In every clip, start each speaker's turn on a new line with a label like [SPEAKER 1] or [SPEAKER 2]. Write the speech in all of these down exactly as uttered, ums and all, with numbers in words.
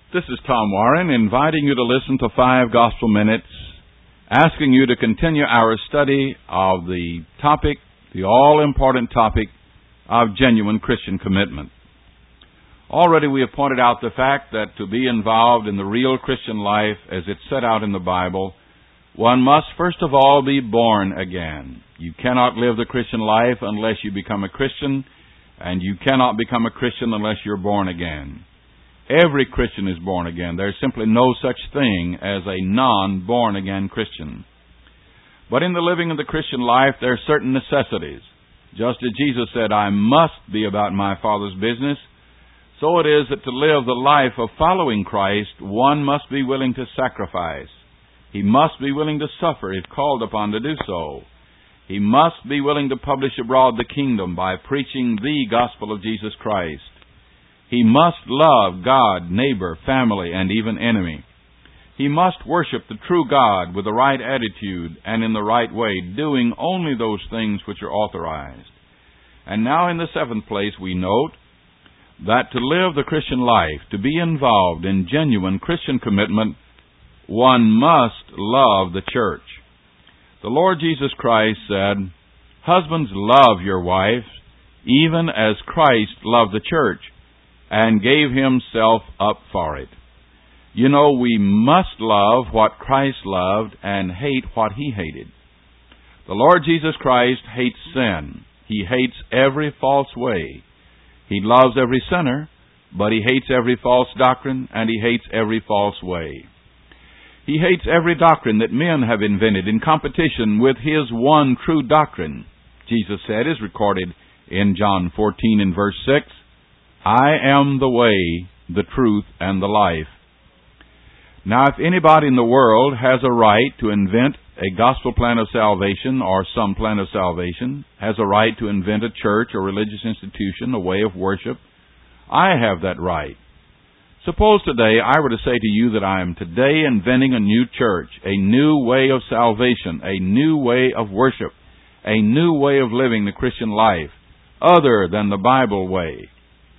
[SPEAKER 1] This is Tom Warren, inviting you to listen to Five Gospel Minutes, asking you to continue our study of the topic, the all-important topic of genuine Christian commitment. Already we have pointed out the fact that to be involved in the real Christian life as it's set out in the Bible, one must first of all be born again. You cannot live the Christian life unless you become a Christian, and you cannot become a Christian unless you're born again. Every Christian is born again. There's simply no such thing as a non-born-again Christian. But in the living of the Christian life, there are certain necessities. Just as Jesus said, I must be about my Father's business, so it is that to live the life of following Christ, one must be willing to sacrifice. He must be willing to suffer if called upon to do so. He must be willing to publish abroad the kingdom by preaching the gospel of Jesus Christ. He must love God, neighbor, family, and even enemy. He must worship the true God with the right attitude and in the right way, doing only those things which are authorized. And now in the seventh place we note that to live the Christian life, to be involved in genuine Christian commitment, one must love the church. The Lord Jesus Christ said, Husbands, love your wives, even as Christ loved the church, and gave himself up for it. You know, we must love what Christ loved and hate what he hated. The Lord Jesus Christ hates sin. He hates every false way. He loves every sinner, but he hates every false doctrine, and he hates every false way. He hates every doctrine that men have invented in competition with his one true doctrine. Jesus said, is recorded in John fourteen and verse six, I am the way, the truth, and the life. Now, if anybody in the world has a right to invent a gospel plan of salvation or some plan of salvation, has a right to invent a church or religious institution, a way of worship, I have that right. Suppose today I were to say to you that I am today inventing a new church, a new way of salvation, a new way of worship, a new way of living the Christian life, other than the Bible way.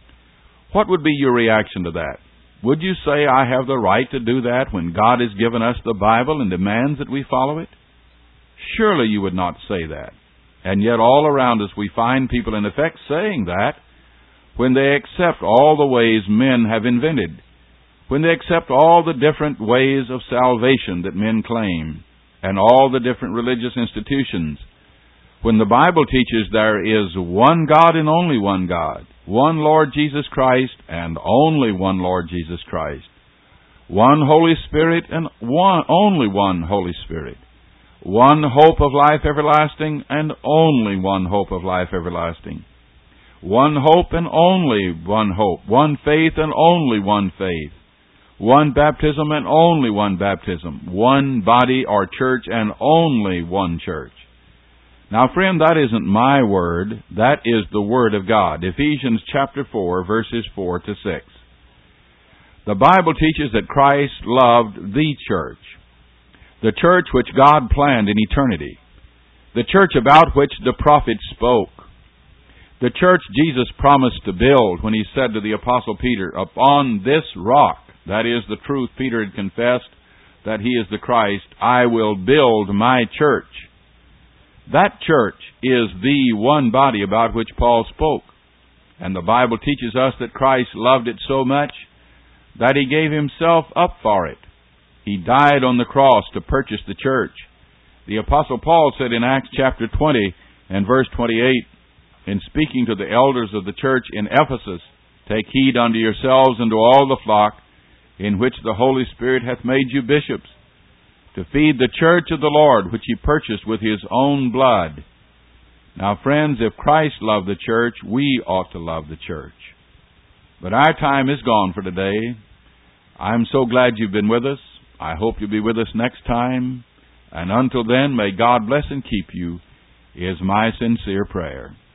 [SPEAKER 1] What would be your reaction to that? Would you say, I have the right to do that when God has given us the Bible and demands that we follow it? Surely you would not say that. And yet all around us we find people in effect saying that when they accept all the ways men have invented, when they accept all the different ways of salvation that men claim, and all the different religious institutions, when the Bible teaches there is one God and only one God, one Lord Jesus Christ and only one Lord Jesus Christ, one Holy Spirit and one only one Holy Spirit, one hope of life everlasting and only one hope of life everlasting, one hope and only one hope, one faith and only one faith, one baptism and only one baptism, one body or church and only one church. Now, friend, that isn't my word. That is the Word of God. Ephesians chapter four, verses four to six. The Bible teaches that Christ loved the church, the church which God planned in eternity, the church about which the prophets spoke, the church Jesus promised to build when he said to the Apostle Peter, upon this rock, that is the truth Peter had confessed, that he is the Christ, I will build my church. That church is the one body about which Paul spoke. And the Bible teaches us that Christ loved it so much that he gave himself up for it. He died on the cross to purchase the church. The Apostle Paul said in Acts chapter twenty and verse twenty-eight, in speaking to the elders of the church in Ephesus, take heed unto yourselves and to all the flock in which the Holy Spirit hath made you bishops, to feed the church of the Lord, which he purchased with his own blood. Now, friends, if Christ loved the church, we ought to love the church. But our time is gone for today. I'm so glad you've been with us. I hope you'll be with us next time. And until then, may God bless and keep you, is my sincere prayer.